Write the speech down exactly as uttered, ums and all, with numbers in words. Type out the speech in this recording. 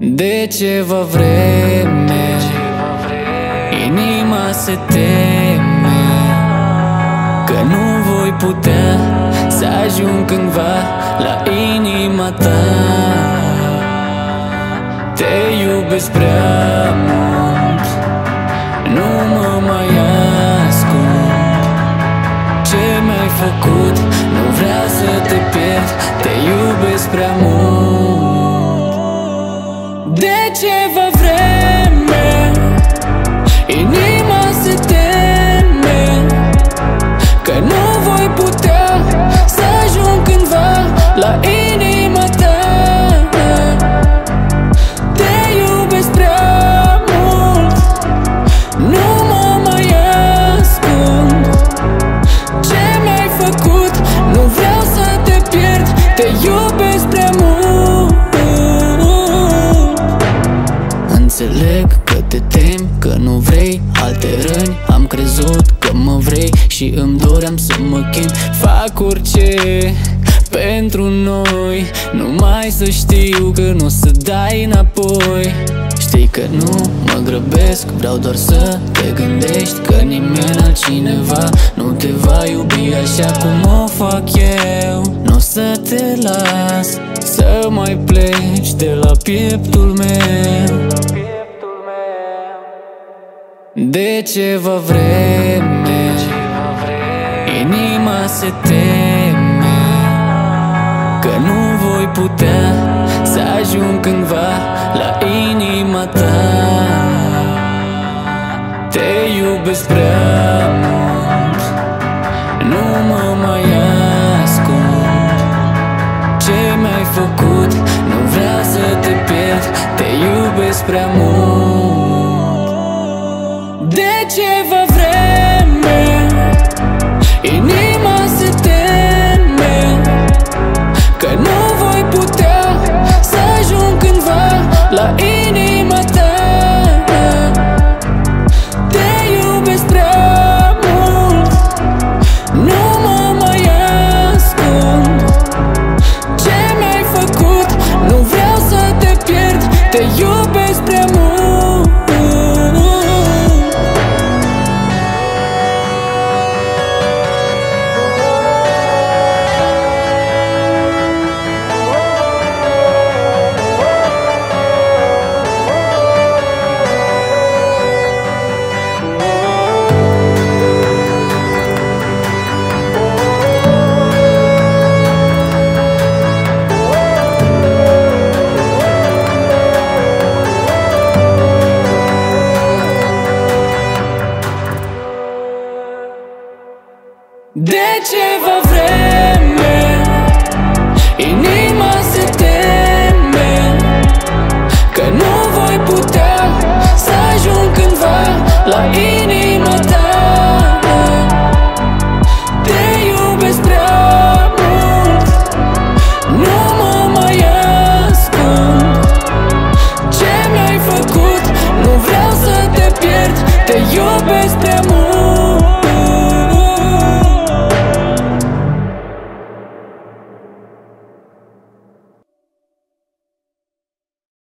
De ceva vreme inima se teme că nu voi putea să ajung cândva la inima ta. Te iubesc prea mult, nu mă mai ascund. Ce mi-ai făcut, nu vreau să te pierd. Te iubesc prea mult. De ceva vreme inima se teme că nu voi putea să ajung cândva la inima ta. Te iubesc prea mult, nu mă mai ascund. Ce mi-ai făcut, nu vreau să te pierd. Te iubesc prea mult. Înțeleg că te temi, că nu vrei alte răni. Am crezut că mă vrei și îmi doream să mă chem. Fac orice pentru noi, numai să știu că nu o să dai înapoi. Știi că nu mă grăbesc, vreau doar să te gândești că nimeni altcineva nu te va iubi așa cum o fac eu. Nu o să te las să mai pleci de la pieptul meu. De ceva vreme inima se teme că nu voi putea să ajung cândva la inima ta. Te iubesc prea mult, nu mă mai ascund. Ce mi-ai făcut, nu vreau să te pierd. Te iubesc prea mult. De ceva vreme inima se teme că nu voi putea să ajung cândva la inima ta. Te iubesc prea mult, nu mă mai ascund. Ce mi-ai făcut, nu vreau să te pierd. Te iubesc